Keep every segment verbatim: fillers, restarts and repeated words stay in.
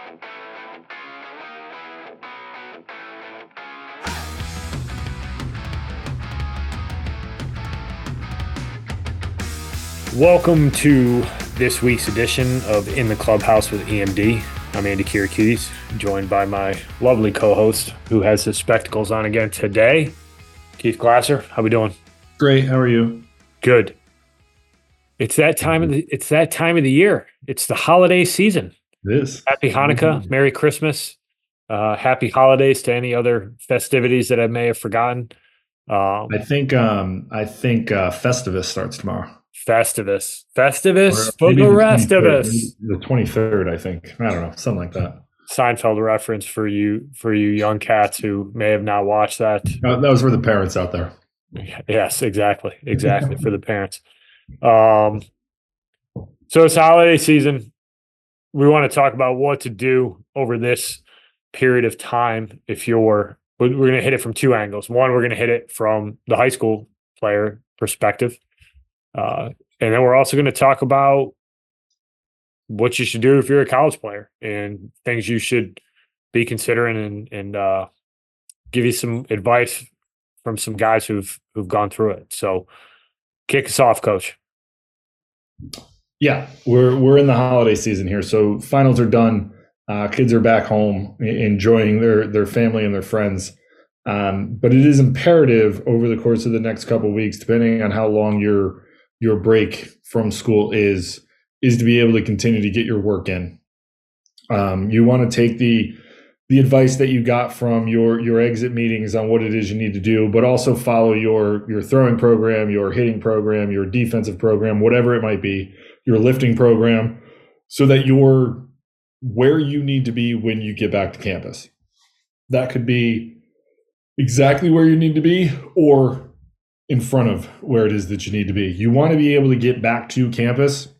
Welcome to this week's edition of In the Clubhouse with E M D. I'm Andy Kirikides, joined by my lovely co-host who has his spectacles on again today, Keith Glasser. How we doing? Great. How are you? Good. It's that time of the it's that time of the year. It's the holiday season. It is. Happy Hanukkah, mm-hmm. Merry Christmas, uh, happy holidays to any other festivities that I may have forgotten. Um, I think um, I think uh, Festivus starts tomorrow. Festivus. Festivus for the, the rest of us. The twenty-third, I think. I don't know, something like that. Seinfeld reference for you for you young cats who may have not watched that. Uh, that was for the parents out there. Yes, exactly. Exactly, for the parents. Um, so it's holiday season. We want to talk about what to do over this period of time if you're – we're going to hit it from two angles. One, we're going to hit it from the high school player perspective. Uh, and then we're also going to talk about what you should do if you're a college player and things you should be considering, and and uh, give you some advice from some guys who've who've gone through it. So, kick us off, Coach. Yeah, we're we're in the holiday season here, so finals are done. Uh, kids are back home enjoying their their family and their friends. Um, but it is imperative over the course of the next couple of weeks, depending on how long your your break from school is, is to be able to continue to get your work in. Um, you want to take the the advice that you got from your your exit meetings on what it is you need to do, but also follow your your throwing program, your hitting program, your defensive program, whatever it might be, your lifting program, so that you're where you need to be when you get back to campus. That could be exactly where you need to be or in front of where it is that you need to be. You want to be able to get back to campus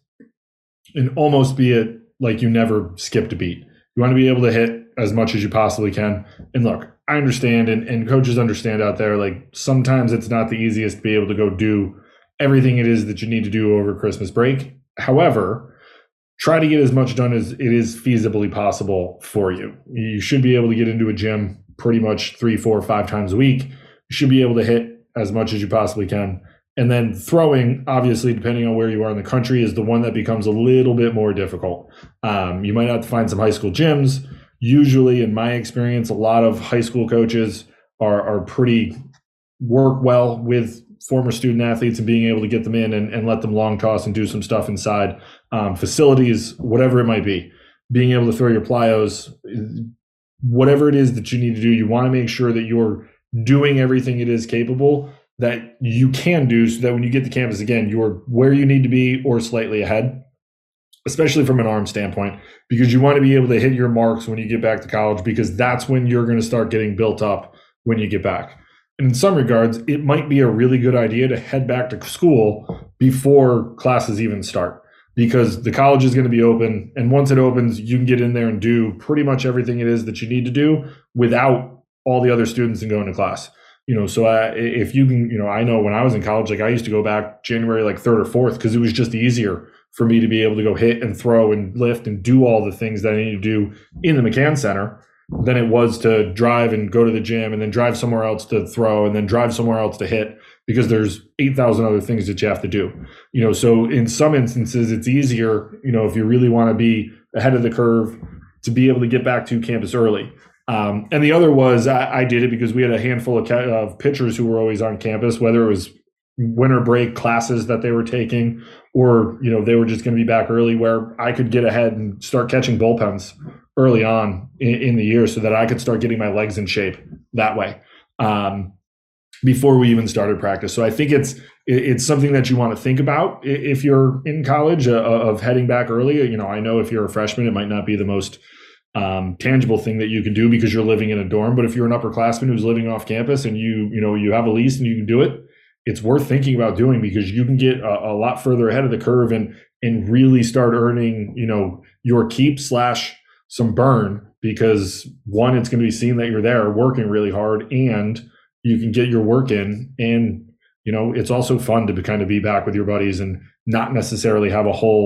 and almost be it like you never skipped a beat. You want to be able to hit as much as you possibly can. And look, I understand, and, and coaches understand out there, like sometimes it's not the easiest to be able to go do everything it is that you need to do over Christmas break. However, try to get as much done as it is feasibly possible for you. You should be able to get into a gym pretty much three, four, five times a week. You should be able to hit as much as you possibly can. And then throwing, obviously, depending on where you are in the country, is the one that becomes a little bit more difficult. Um, you might have to find some high school gyms. Usually, in my experience, a lot of high school coaches are, are pretty work well with former student athletes and being able to get them in and, and let them long toss and do some stuff inside um, facilities, whatever it might be. Being able to throw your plyos, whatever it is that you need to do, you want to make sure that you're doing everything it is capable that you can do, so that when you get to campus again, you're where you need to be or slightly ahead, especially from an arm standpoint, because you want to be able to hit your marks when you get back to college, because that's when you're going to start getting built up when you get back. And in some regards, it might be a really good idea to head back to school before classes even start, because the college is going to be open. And once it opens, you can get in there and do pretty much everything it is that you need to do without all the other students and going to class. You know, so I, if you can, you know, I know when I was in college, like I used to go back January like third or fourth because it was just easier for me to be able to go hit and throw and lift and do all the things that I need to do in the McCann Center than it was to drive and go to the gym and then drive somewhere else to throw and then drive somewhere else to hit, because there's eight thousand other things that you have to do. You know, so in some instances, it's easier, you know, if you really want to be ahead of the curve, to be able to get back to campus early. Um, and the other was I, I did it because we had a handful of, ca- of pitchers who were always on campus, whether it was winter break classes that they were taking, or, you know, they were just going to be back early, where I could get ahead and start catching bullpens early on in, in the year so that I could start getting my legs in shape that way um, before we even started practice. So I think it's it's something that you want to think about if you're in college, uh, of heading back early. You know, I know if you're a freshman, it might not be the most um, tangible thing that you can do because you're living in a dorm. But if you're an upperclassman who's living off campus and you, you know, you have a lease and you can do it, it's worth thinking about doing, because you can get a, a lot further ahead of the curve and, and really start earning, you know, your keep slash some burn, because one, it's going to be seen that you're there working really hard and you can get your work in. And, you know, it's also fun to be, kind of be back with your buddies and not necessarily have a whole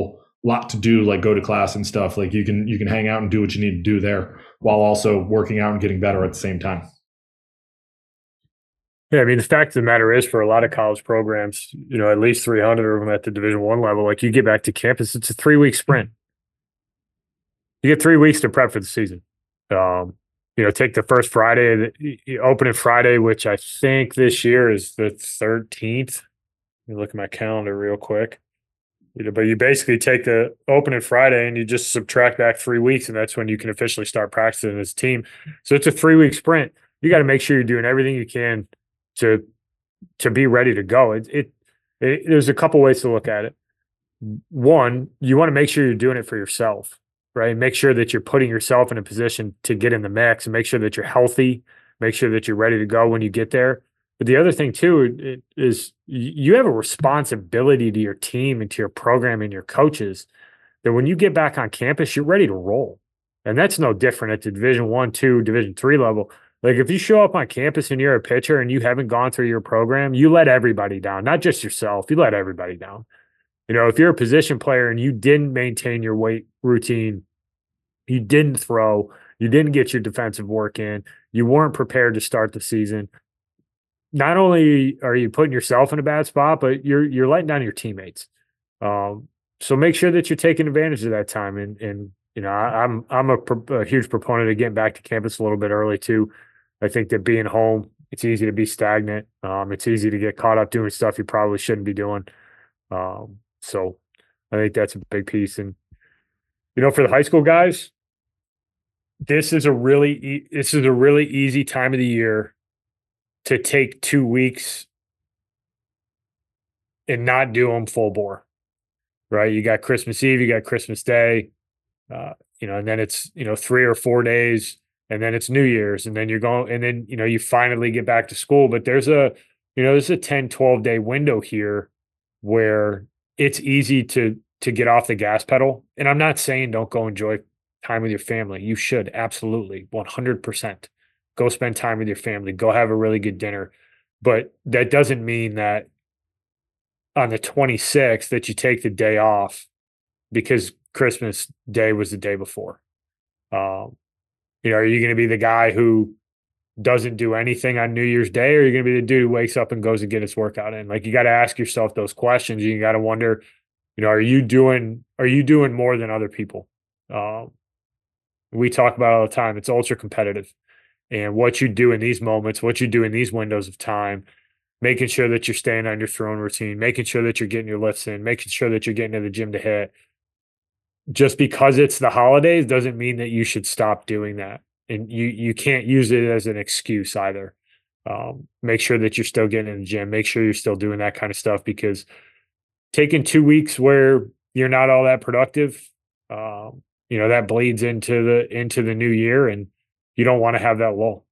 lot to do, like go to class and stuff. Like you can you can hang out and do what you need to do there while also working out and getting better at the same time. Yeah, I mean, the fact of the matter is, for a lot of college programs, you know, at least three hundred of them at the Division One level, like you get back to campus, it's a three week sprint. You get three weeks to prep for the season. Um, you know, take the first Friday, the opening Friday, which I think this year is the thirteenth. Let me look at my calendar real quick. You know, but you basically take the opening Friday and you just subtract back three weeks, and that's when you can officially start practicing as a team. So it's a three week sprint. You got to make sure you're doing everything you can to to be ready to go. It, it, it there's a couple ways to look at it. One, you want to make sure you're doing it for yourself, right? Make sure that you're putting yourself in a position to get in the mix, and make sure that you're healthy, make sure that you're ready to go when you get there. But the other thing too is you have a responsibility to your team and to your program and your coaches that when you get back on campus, you're ready to roll. And that's no different at the Division One, two, Division Three level. Like if you show up on campus and you're a pitcher and you haven't gone through your program, you let everybody down, not just yourself. You let everybody down. You know, if you're a position player and you didn't maintain your weight routine, you didn't throw, you didn't get your defensive work in, you weren't prepared to start the season, not only are you putting yourself in a bad spot, but you're you're letting down your teammates. Um, so make sure that you're taking advantage of that time. And and you know, I, I'm I'm a, pro, a huge proponent of getting back to campus a little bit early too. I think that being home, it's easy to be stagnant. Um, it's easy to get caught up doing stuff you probably shouldn't be doing. Um, so I think that's a big piece. And you know, for the high school guys, this is a really e- this is a really easy time of the year to take two weeks and not do them full bore, right? You got Christmas Eve, you got Christmas Day, uh, you know, and then it's, you know, three or four days, and then it's New Year's, and then you're going, and then, you know, you finally get back to school. But there's a, you know, there's a ten, twelve day window here where it's easy to, to get off the gas pedal. And I'm not saying don't go enjoy time with your family. You should, absolutely, one hundred percent. Go spend time with your family. Go have a really good dinner. But that doesn't mean that on the twenty-sixth that you take the day off because Christmas Day was the day before. Um, you know, are you going to be the guy who doesn't do anything on New Year's Day, or are you going to be the dude who wakes up and goes and get his workout in? Like, you got to ask yourself those questions. You got to wonder, you know, are you doing are you doing more than other people? Um, we talk about it all the time. It's ultra competitive. And what you do in these moments, what you do in these windows of time, making sure that you're staying on your throwing routine, making sure that you're getting your lifts in, making sure that you're getting to the gym to hit. Just because it's the holidays doesn't mean that you should stop doing that. And you you can't use it as an excuse either. Um, make sure that you're still getting in the gym. Make sure you're still doing that kind of stuff, because taking two weeks where you're not all that productive, um, you know, that bleeds into the into the new year, and you don't want to have that lull.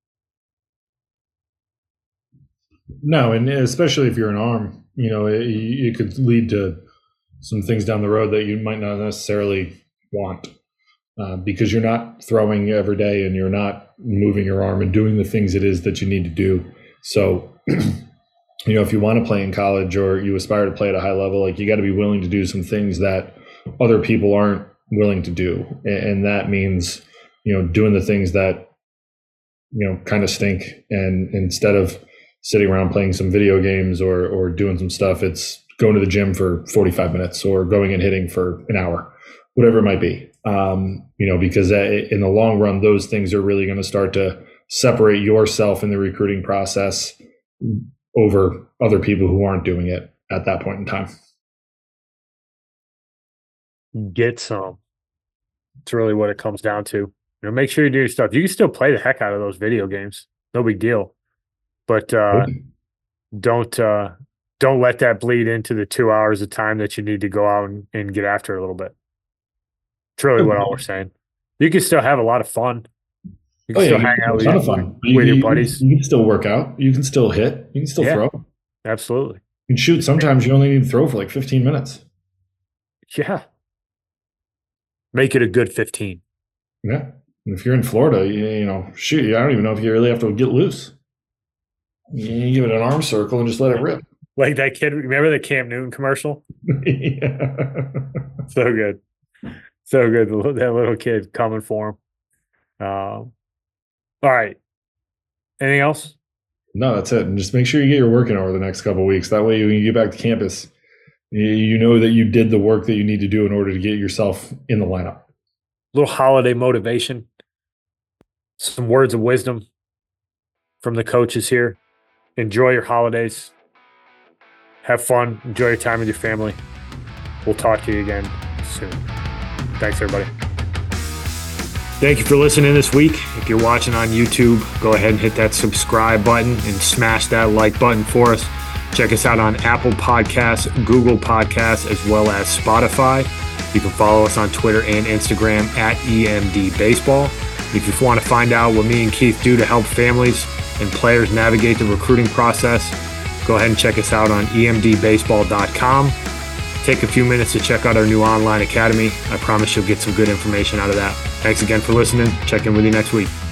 No, and especially if you're an arm, you know, it, it could lead to some things down the road that you might not necessarily want, uh, because you're not throwing every day and you're not moving your arm and doing the things it is that you need to do. So, you know, if you want to play in college or you aspire to play at a high level, like, you got to be willing to do some things that other people aren't willing to do. And, and that means, you know, doing the things that, you know, kind of stink. And instead of sitting around playing some video games or or doing some stuff, it's going to the gym for forty-five minutes or going and hitting for an hour, whatever it might be. Um, you know, because in the long run, those things are really going to start to separate yourself in the recruiting process over other people who aren't doing it at that point in time. Get some. It's really what it comes down to. You know, make sure you do your stuff. You can still play the heck out of those video games. No big deal. But uh, don't uh, don't let that bleed into the two hours of time that you need to go out and, and get after it a little bit. It's really what all we're saying. You can still have a lot of fun. You can oh, still yeah, hang out with, ton your, of fun. with you, your you, buddies. You can still work out. You can still hit. You can still yeah, throw. Absolutely. You can shoot. Sometimes you only need to throw for like fifteen minutes. Yeah. Make it a good fifteen. Yeah. And if you're in Florida, you, you know, shoot, I don't even know if you really have to get loose. You give it an arm circle and just let it rip. Like that kid, remember the Cam Newton commercial? Yeah. So good. So good. That little kid coming for him. Um, all right. Anything else? No, that's it. And just make sure you get your work in over the next couple of weeks. That way, when you get back to campus, you know that you did the work that you need to do in order to get yourself in the lineup. Little holiday motivation. Some words of wisdom from the coaches here. Enjoy your holidays. Have fun. Enjoy your time with your family. We'll talk to you again soon. Thanks, everybody. Thank you for listening this week. If you're watching on YouTube, go ahead and hit that subscribe button and smash that like button for us. Check us out on Apple Podcasts, Google Podcasts, as well as Spotify. You can follow us on Twitter and Instagram at E M D Baseball. If you want to find out what me and Keith do to help families and players navigate the recruiting process, go ahead and check us out on E M D baseball dot com. Take a few minutes to check out our new online academy. I promise you'll get some good information out of that. Thanks again for listening. Check in with you next week.